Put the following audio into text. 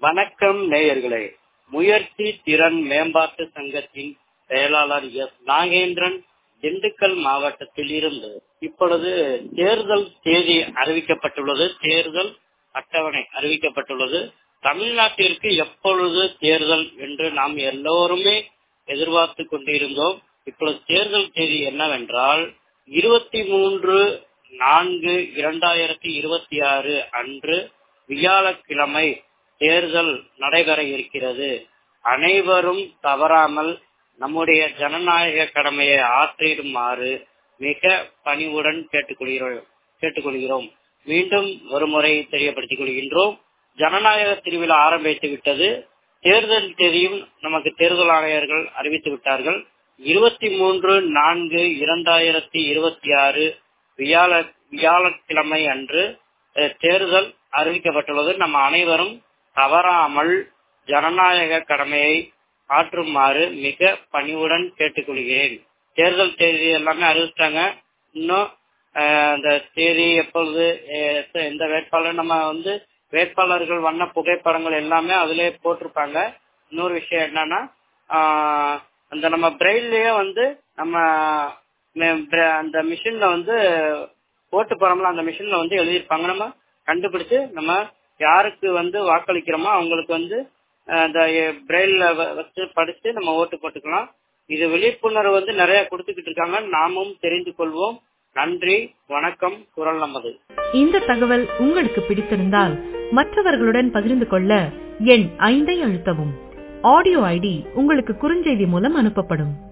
வணக்கம் நேயர்களே. முயற்சி திறன் மேம்பாட்டு சங்கத்தின் செயலாளர் எஸ் நாகேந்திரன், திண்டுக்கல் மாவட்டத்தில் இருந்து. இப்பொழுது தேர்தல் தேதி அறிவிக்கப்பட்டுள்ளது. தேர்தல் அட்டவணை அறிவிக்கப்பட்டுள்ளது. தமிழ்நாட்டிற்கு எப்பொழுது தேர்தல் என்று நாம் எல்லோருமே எதிர்பார்த்து கொண்டிருந்தோம். இப்பொழுது தேர்தல் தேதி என்னவென்றால் 23/4/2026 அன்று வியாழக்கிழமை தேர்தல் நடைபெற இருக்கிறது. அனைவரும் தவறாமல் நம்முடைய ஜனநாயக கடமையை ஆற்றிடுமாறு மிக பணிவுடன் கேட்டுக்கொள்கிறோம். மீண்டும் ஒரு முறை தெரியப்படுத்திக் கொள்கின்றோம். ஜனநாயக திருவிழா ஆரம்பித்து விட்டது. தேர்தல் தேதியும் நமக்கு தேர்தல் ஆணையர்கள் அறிவித்து விட்டார்கள். 23/4/2026 வியாழக்கிழமை அன்று தேர்தல் அறிவிக்கப்பட்டுள்ளது. நம்ம அனைவரும் தவறாமல் ஜனநாயக கடமையை ஆற்றுமாறு மிக பணிவுடன் கேட்டுக்கொள்கிறேன். தேர்தல் தேதி எல்லாமே அறிவிச்சிட்டாங்க. இன்னும் அந்த தேதி எப்பொழுது எந்த வேட்பாளர் நம்ம வேட்பாளர்கள் வண்ண புகைப்படங்கள் எல்லாமே அதிலே போட்டிருப்பாங்க. இன்னொரு விஷயம் என்னன்னா, அந்த நம்ம பிரெயில்லயே நம்ம அந்த மிஷின்ல ஓட்டு போறோம்ல, அந்த மிஷின்ல எழுதியிருப்பாங்க. நம்ம கண்டுபிடிச்சு நம்ம யாருக்கு வாக்களிக்கிறோமோ அவங்களுக்கு அந்த பிரெயில்ல வச்சு படிச்சு நம்ம ஓட்டு போட்டுக்கலாம். இது விழிப்புணர்வு நிறைய கொடுத்துக்கிட்டு இருக்காங்க. நாமும் தெரிந்து கொள்வோம். நன்றி, வணக்கம். குரல் நமது. இந்த தகவல் உங்களுக்கு பிடித்திருந்தால் மற்றவர்களுடன் பகிர்ந்து கொள்ள எண் 5 அழுத்தவும். ஆடியோ ஐடி உங்களுக்கு குறுஞ்செய்தி மூலம் அனுப்பப்படும்.